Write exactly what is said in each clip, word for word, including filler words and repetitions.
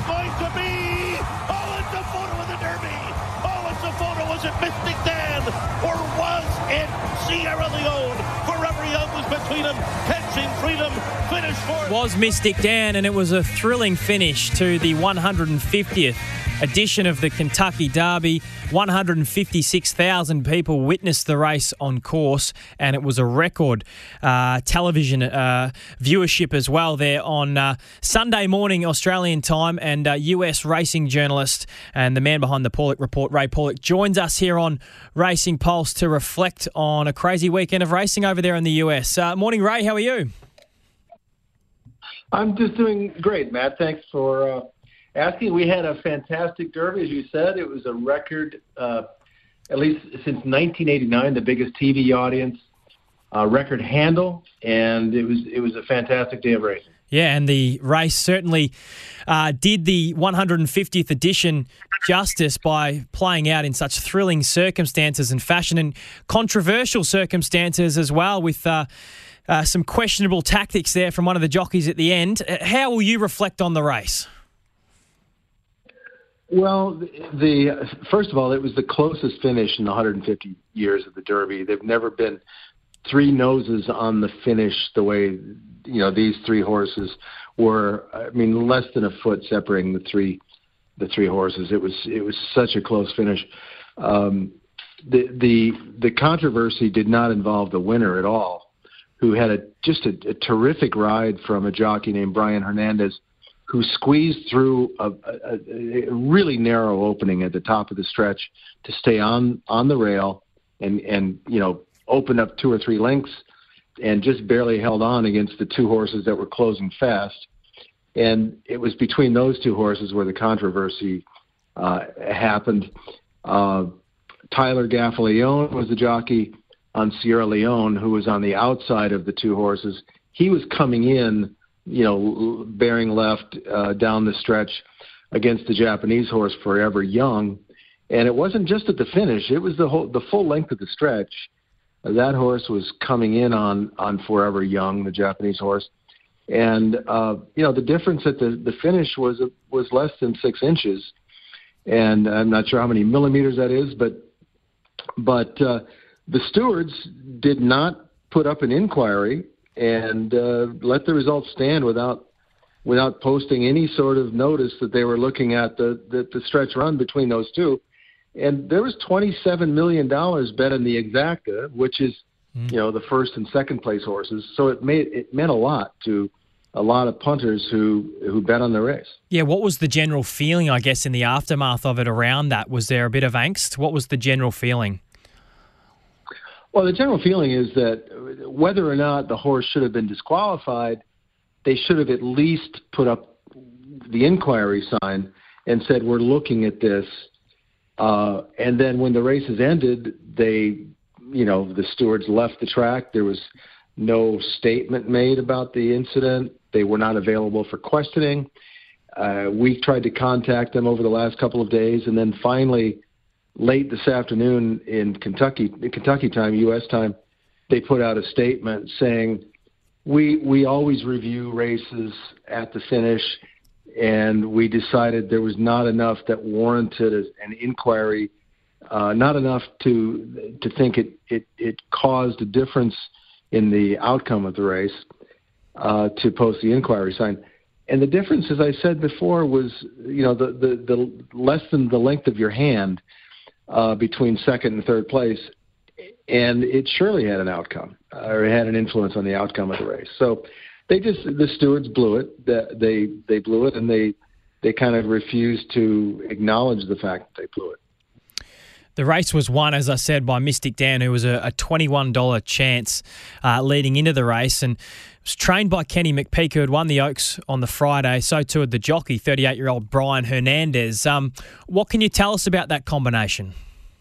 going to be? Oh, it's a photo of the Derby. Oh, it's a photo. Was it Mystic Dan or was it Sierra Leone? Forever Young was between them, catching freedom, finish fourth. Was Mystic Dan, and it was a thrilling finish to the one hundred fiftieth edition of the Kentucky Derby. one hundred fifty-six thousand people witnessed the race on course, and it was a record uh, television uh, viewership as well there on uh, Sunday morning Australian time. And uh, U S racing journalist and the man behind the Paulick Report, Ray Paulick, joins us here on Racing Pulse to reflect on a crazy weekend of racing over there in the U S. Uh, morning, Ray. How are you? I'm just doing great, Matt. Thanks for uh, asking. We had a fantastic Derby, as you said. It was a record, uh, at least since nineteen eighty-nine, the biggest T V audience, uh, record handle, and it was it was a fantastic day of racing. Yeah, and the race certainly uh, did the one hundred fiftieth edition justice by playing out in such thrilling circumstances and fashion, and controversial circumstances as well, with uh, uh, some questionable tactics there from one of the jockeys at the end. How will you reflect on the race? Well, the, the first of all, it was the closest finish in the one hundred fifty years of the Derby. There've never been three noses on the finish the way, you know, these three horses were. I mean, less than a foot separating the three the three horses. It was it was such a close finish. Um, the the the controversy did not involve the winner at all, who had a just a, a terrific ride from a jockey named Brian Hernandez, who squeezed through a, a, a really narrow opening at the top of the stretch to stay on, on the rail and, and, you know, open up two or three lengths and just barely held on against the two horses that were closing fast. And it was between those two horses where the controversy uh, happened. Uh, Tyler Gaffalione was the jockey on Sierra Leone, who was on the outside of the two horses. He was coming in, you know, bearing left uh, down the stretch against the Japanese horse Forever Young. And it wasn't just at the finish. It was the whole, the full length of the stretch. Uh, that horse was coming in on, on Forever Young, the Japanese horse. And, uh, you know, the difference at the, the finish was, was less than six inches. And I'm not sure how many millimeters that is, but, but uh, the stewards did not put up an inquiry and uh, let the results stand without without posting any sort of notice that they were looking at the, the, the stretch run between those two. And there was twenty-seven million dollars bet in the exacta, which is, mm. you know, the first and second place horses. So it made it meant a lot to a lot of punters who, who bet on the race. Yeah, what was the general feeling, I guess, in the aftermath of it around that? Was there a bit of angst? What was the general feeling? Well, the general feeling is that whether or not the horse should have been disqualified, they should have at least put up the inquiry sign and said, we're looking at this. Uh, and then when the races ended, they, you know, the stewards left the track. There was no statement made about the incident. They were not available for questioning. Uh, we tried to contact them over the last couple of days, and then finally, late this afternoon in Kentucky, Kentucky time, U S time, they put out a statement saying, we we always review races at the finish, and we decided there was not enough that warranted an inquiry, uh, not enough to to think it, it, it caused a difference in the outcome of the race uh, to post the inquiry sign. And the difference, as I said before, was, you know, the, the, the less than the length of your hand uh, between second and third place, and it surely had an outcome, or it had an influence on the outcome of the race. So they just, the stewards blew it. They they blew it, and they they kind of refused to acknowledge the fact that they blew it. The race was won, as I said, by Mystic Dan, who was a, a twenty-one dollars chance uh, leading into the race, and was trained by Kenny McPeak, who had won the Oaks on the Friday. So too had the jockey, thirty-eight-year-old Brian Hernandez. Um, what can you tell us about that combination?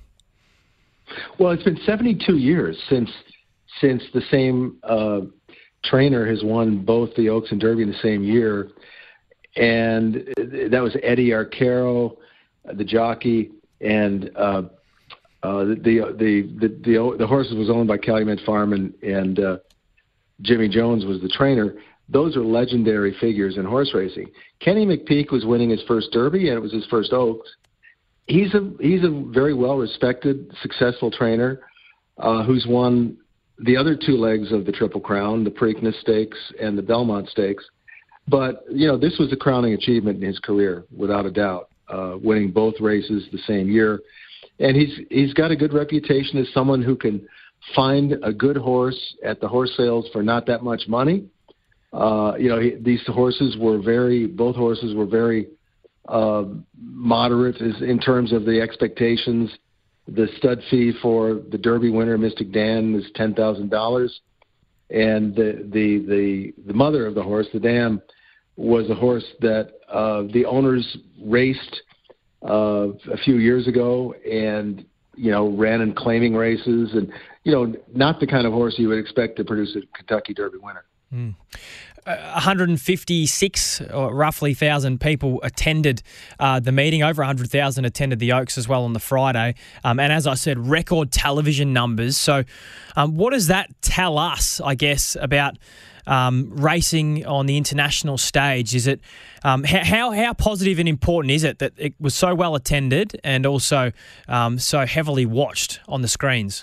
Well, it's been seventy-two years since since the same uh, trainer has won both the Oaks and Derby in the same year, and that was Eddie Arcaro, the jockey, and uh, uh, the, the the the the horses was owned by Calumet Farm, and and uh, Jimmy Jones was the trainer. those are legendary figures in horse racing. Kenny McPeek was winning his first Derby, and it was his first Oaks. He's a he's a very well-respected, successful trainer uh, who's won the other two legs of the Triple Crown, the Preakness Stakes and the Belmont Stakes. But, you know, this was a crowning achievement in his career, without a doubt, uh, winning both races the same year. And he's he's got a good reputation as someone who can find a good horse at the horse sales for not that much money. Uh, you know, he, these horses were very, both horses were very uh, moderate as, in terms of the expectations. The stud fee for the Derby winner, Mystic Dan, is ten thousand dollars. And the, the, the, the mother of the horse, the dam, was a horse that uh, the owners raced uh, a few years ago and, you know, ran in claiming races and, you know, not the kind of horse you would expect to produce a Kentucky Derby winner. Mm. Uh, one hundred fifty-six, or roughly, thousand people attended uh, the meeting. Over one hundred thousand attended the Oaks as well on the Friday. Um, and as I said, record television numbers. So um, what does that tell us, I guess, about um, racing on the international stage? Is it um, how, how positive and important is it that it was so well attended and also um, so heavily watched on the screens?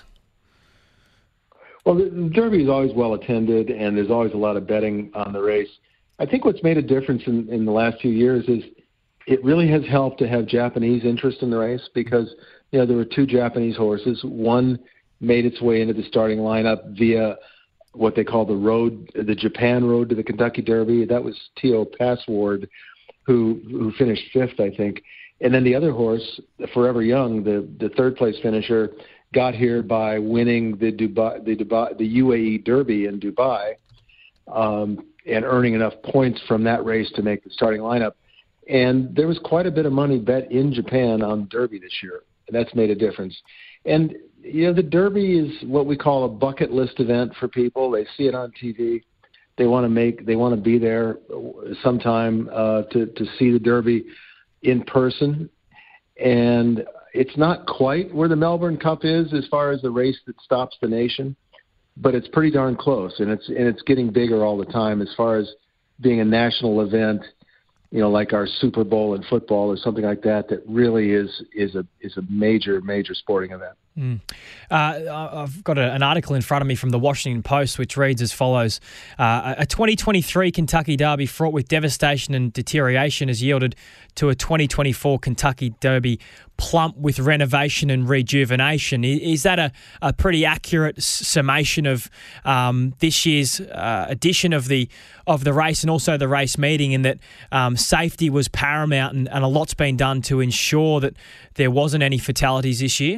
Well, the Derby is always well attended, and there's always a lot of betting on the race. I think what's made a difference in, in the last few years is it really has helped to have Japanese interest in the race because, you know, there were two Japanese horses. One made its way into the starting lineup via what they call the road, the Japan road to the Kentucky Derby. That was Teo Password, who who finished fifth, I think. And then the other horse, Forever Young, the, the third place finisher, got here by winning the Dubai, the Dubai, the U A E Derby in Dubai, um, and earning enough points from that race to make the starting lineup. And there was quite a bit of money bet in Japan on Derby this year, and that's made a difference. And you know, the Derby is what we call a bucket list event for people. They see it on T V. They want to make, they want to be there sometime uh, to to see the Derby in person. And it's not quite where the Melbourne Cup is as far as the race that stops the nation, but it's pretty darn close, and it's and it's getting bigger all the time as far as being a national event, you know, like our Super Bowl in football or something like that. That really is is a is a major major sporting event. Mm. Uh, I've got a, an article in front of me from the Washington Post which reads as follows. Uh, a twenty twenty-three Kentucky Derby fraught with devastation and deterioration has yielded to a twenty twenty-four Kentucky Derby plump with renovation and rejuvenation. Is that a, a pretty accurate summation of um, this year's uh, edition of the of the race and also the race meeting, in that um, safety was paramount and, and a lot's been done to ensure that there wasn't any fatalities this year?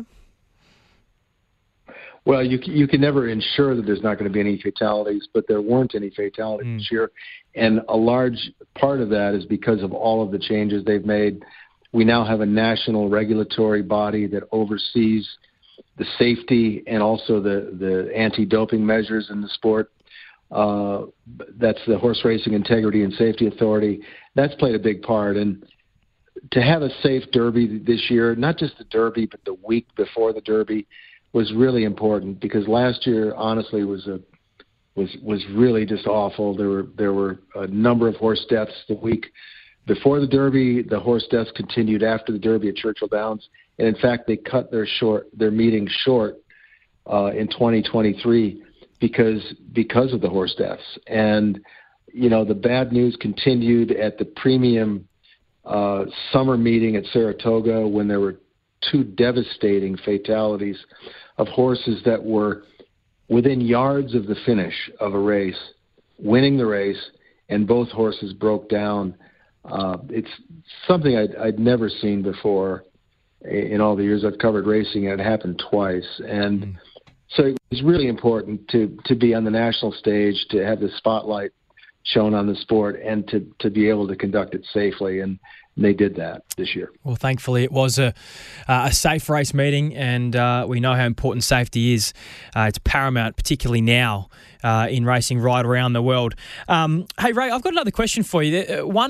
Well, you you can never ensure that there's not going to be any fatalities, but there weren't any fatalities mm. this year. And a large part of that is because of all of the changes they've made. We now have a national regulatory body that oversees the safety and also the, the anti-doping measures in the sport. Uh, that's the Horse Racing Integrity and Safety Authority. That's played a big part. And to have a safe Derby this year, not just the Derby, but the week before the Derby, was really important, because last year, honestly, was a was was really just awful. There were there were a number of horse deaths the week before the Derby. The horse deaths continued after the Derby at Churchill Downs, and in fact, they cut their short their meeting short uh, in twenty twenty-three because because of the horse deaths. And you know, the bad news continued at the premium uh, summer meeting at Saratoga, when there were two devastating fatalities of horses that were within yards of the finish of a race, winning the race, and both horses broke down. Uh, it's something I'd, I'd never seen before in all the years I've covered racing, and it happened twice. And mm. so it was really important to, to be on the national stage, to have the spotlight shown on the sport, and to, to be able to conduct it safely. And they did that this year. Well, thankfully, it was a uh, a safe race meeting, and uh, we know how important safety is. Uh, it's paramount, particularly now uh, in racing right around the world. Um, hey, Ray, I've got another question for you. One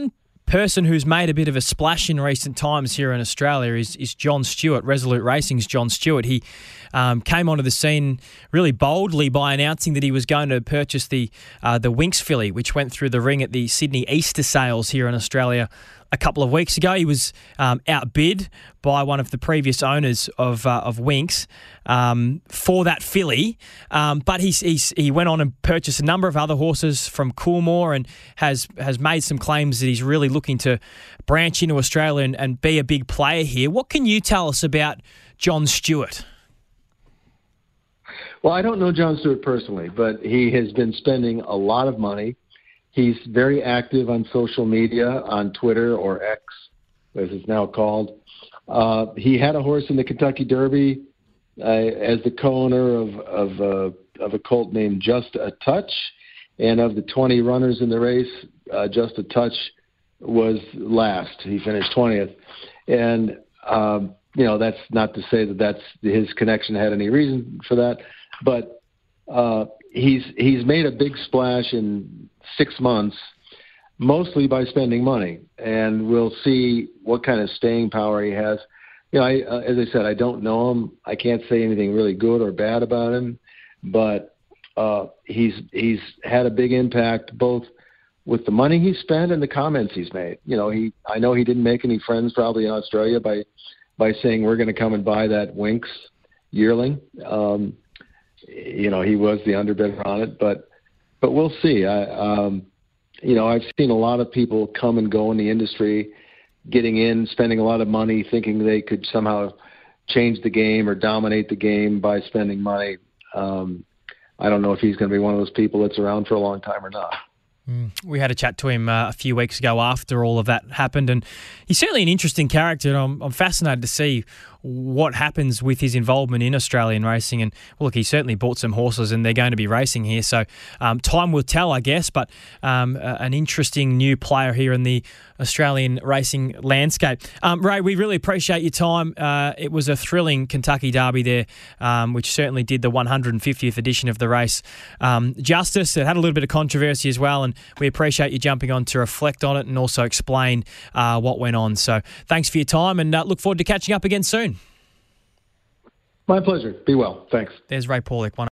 person who's made a bit of a splash in recent times here in Australia is, is John Stewart, Resolute Racing's John Stewart. He um, came onto the scene really boldly by announcing that he was going to purchase the uh, the Winx filly, which went through the ring at the Sydney Easter Sales here in Australia a couple of weeks ago. He was um, outbid by one of the previous owners of uh, of Winx um, for that filly, um, but he's, he's, he went on and purchased a number of other horses from Coolmore and has has made some claims that he's really looking to branch into Australia and, and be a big player here. What can you tell us about John Stewart? Well, I don't know John Stewart personally, but he has been spending a lot of money. He's very active on social media, on Twitter or X, as it's now called. Uh, he had a horse in the Kentucky Derby uh, as the co-owner of of, uh, of a colt named Just a Touch, and of the twenty runners in the race, uh, Just a Touch was last. He finished twentieth, and um, you know that's not to say that that's his connection had any reason for that, but uh, he's he's made a big splash in six months, mostly by spending money, and we'll see what kind of staying power he has. You know, I, uh, as I said, I don't know him. I can't say anything really good or bad about him, but uh, he's he's had a big impact both with the money he spent and the comments he's made. You know, he I know he didn't make any friends probably in Australia by by saying we're going to come and buy that Winx yearling. Um, you know, he was the underbidder on it, but. But we'll see. I, um, you know, I've seen a lot of people come and go in the industry, getting in, spending a lot of money, thinking they could somehow change the game or dominate the game by spending money. Um, I don't know if he's going to be one of those people that's around for a long time or not. Mm. We had a chat to him uh, a few weeks ago after all of that happened, and he's certainly an interesting character. And I'm, I'm fascinated to see what happens with his involvement in Australian racing. And well, look, he certainly bought some horses and they're going to be racing here. So um, time will tell, I guess, but um, uh, an interesting new player here in the Australian racing landscape. Um, Ray, we really appreciate your time. Uh, it was a thrilling Kentucky Derby there, um, which certainly did the one hundred fiftieth edition of the race um, justice. It had a little bit of controversy as well, and we appreciate you jumping on to reflect on it and also explain uh, what went on. So thanks for your time, and uh, look forward to catching up again soon. My pleasure. Be well. Thanks. There's Ray Paulick. One